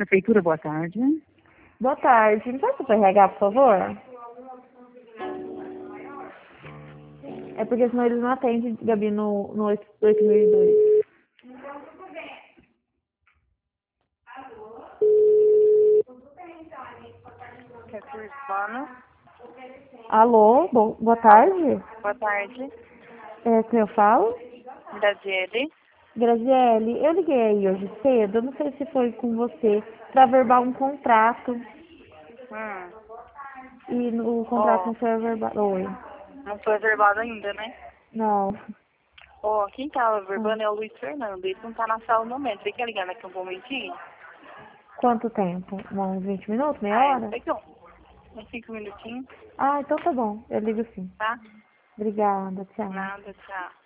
Prefeitura, boa tarde. Boa tarde. Me passa o RH, por favor? É porque senão eles não atendem, Gabi, no 8002. Recursos humanos. Alô, boa tarde. Boa tarde. Quem eu falo? Graziele. Graziele, eu liguei aí hoje cedo, eu não sei se foi com você, para verbal um contrato. E o contrato não foi verbado. Oi. Não foi verbado ainda, né? Não. Quem tá verbando é o Luiz Fernando. Ele não tá na sala no momento. Você quer ligar daqui um momentinho? Quanto tempo? Uns 20 minutos? Meia Eu hora? sei que uns 5 minutinhos, Ah, então tá bom. Eu ligo sim. tá? Obrigada, tchau. Nada, tchau.